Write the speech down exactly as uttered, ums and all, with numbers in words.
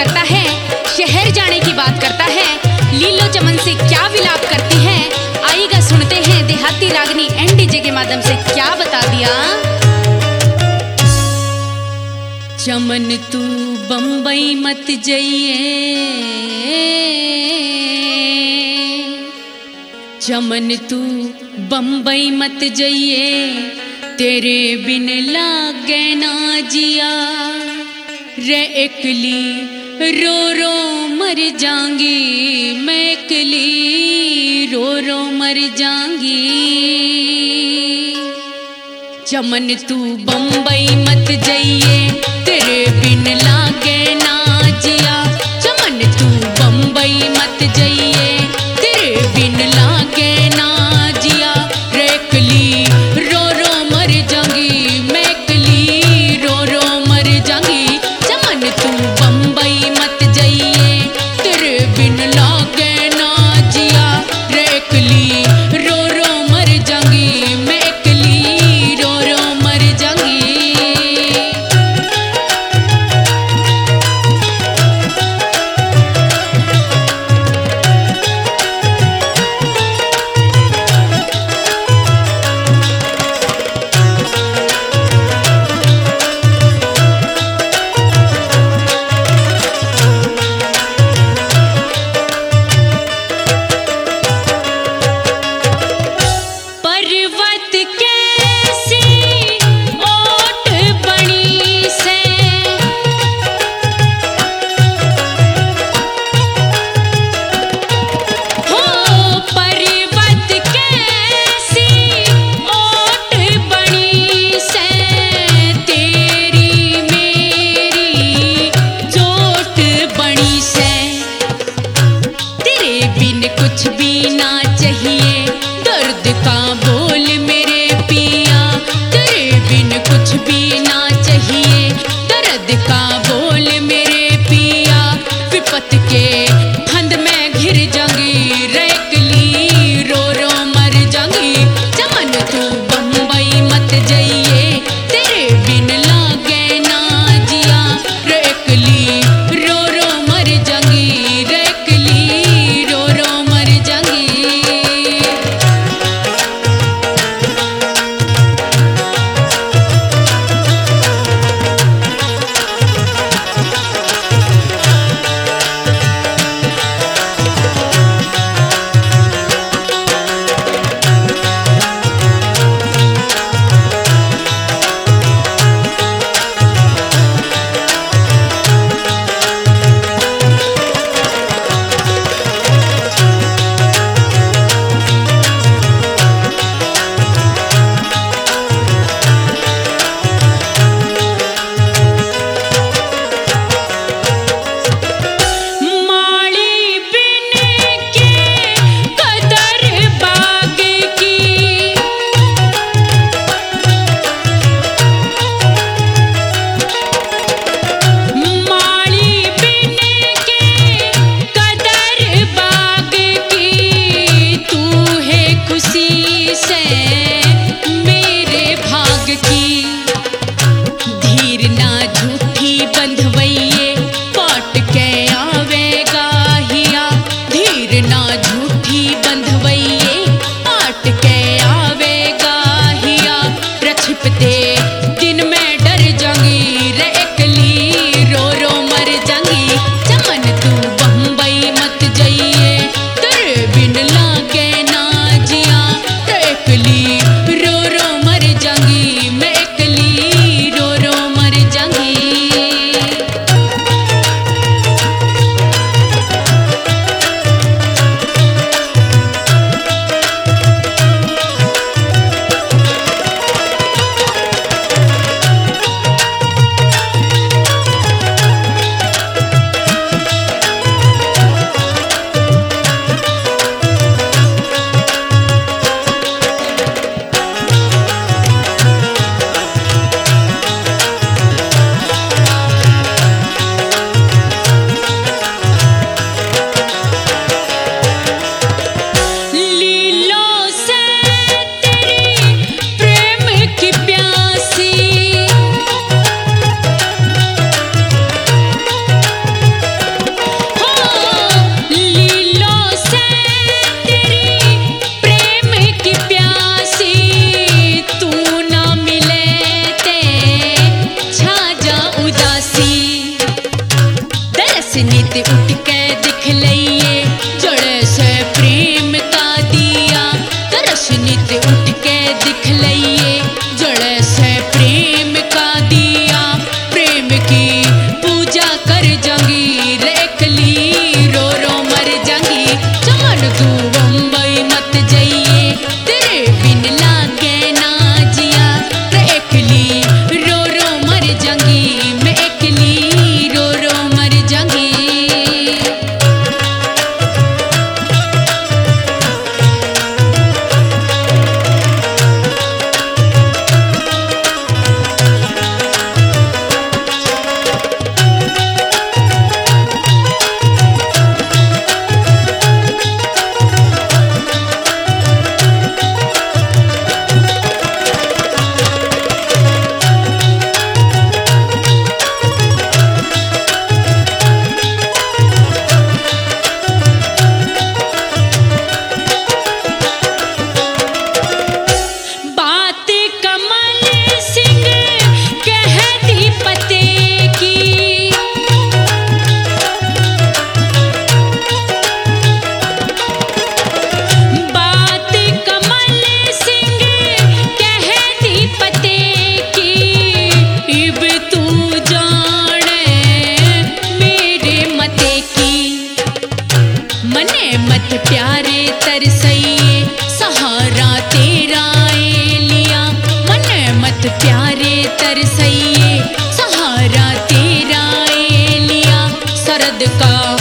करता है, शहर जाने की बात करता है, लीलो चमन से क्या विलाप करती है। आइएगा सुनते हैं देहाती रागनी एंड डीजे के माध्यम से क्या बता दिया। चमन तू बम्बई मत जाइए, चमन तू बम्बई मत जाइए, तेरे बिन लागे ना जिया रे एकली रो रो मर जाऊंगी, मैं एकली रो रो मर जाऊंगी। चमन तू बम्बई मत जाइए, तेरे बिन लागे ना जिया, चमन तू बम्बई मत जाइए, तेरे बिन लागे ना जिया रे एकली रो रो मर जाऊंगी, मैं एकली रो रो मर जाऊंगी। चमन तू बम्बई मत जाइए, तेरे बिन लागे ना जिया रे एकली रो रो मर जाऊंगी, मैं एकली रो रो मर जाऊंगी। कुछ भी ना चाहिए दर्द का बोल मेरे पिया, तेरे बिन कुछ भी ना चाहिए दर्द का बोल मेरे पिया। विपत के फंद में घिर जाऊंगी, रे एकली रो रो मर जाऊंगी। चमन तू बम्बई मत जाइए, तेरे बिन लागे ना जिया रे एकली रो रो मर जाऊंगी, रे एकली रो रो मर जाऊंगी। नित उठ के दिख लइए जड़े से प्रेम का दिया तरस नित उठ के दिख लइए जड़े से प्रेम का दिया प्रेम की पूजा कर जांगी रेखली रो रो मर जांगी चमन तू बम्बई मत जाइए तेरे बिन लागे ना जिया रेखली रो रो मर जांगी मैं एकली रो रो मर जांगी। मत प्यारे तरसइए सहारा तेरा ए लिया मन मत प्यारे तरसइए सहारा तेरा ए लिया सरद का